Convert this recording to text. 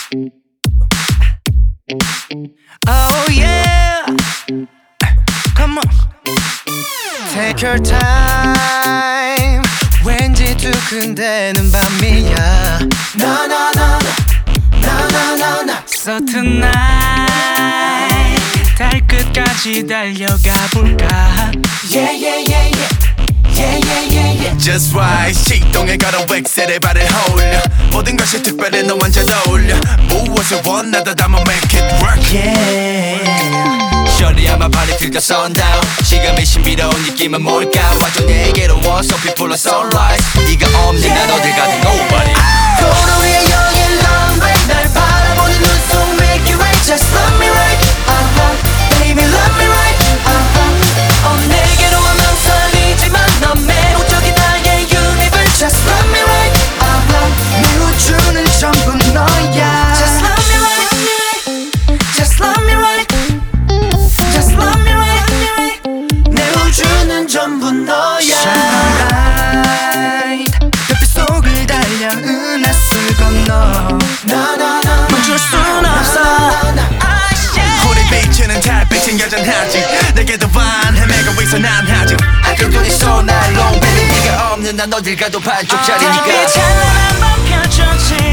Oh yeah, come on. Take your time. 왠지 두근대는 밤이야. No no no no no no no. So tonight 달 끝까지 달려가 볼까. Yeah yeah yeah yeah. Yeah, yeah, yeah, yeah. Just right 시동에 걸어 웩셀에 발을 홀려 모든 것이 특별해 너와 잘 어울려 무엇을 원하다 담아 make it work Yeah. Shorty I'm a party till the sundown 시간의 신비로운 느낌은 뭘까 완전 내게로 와서 people are sunrise 네가 없는 난 어딜 가든 nobody 코로리의 여긴 runway 날 바라보는 눈속 make it right Just love me right Baby love me right 내게로 오면 설리지만 넌 매혹적인 나의 universe Just love me right 내 우주는 전부 너야 Just love me right Just love me right Just love me right 내 우주는 전부 너야 Shine bright 별빛 속을 달려 은하수를 건너 멈출 순 없어 우리 빛은 달빛은 여전하지 내게도 반 헤매고 있어 난 아직 아껴둔 있어 날 long baby 네가 없는 난 어딜 가도 반쪽짜리니까 빛 찬란한 밤 펼쳐질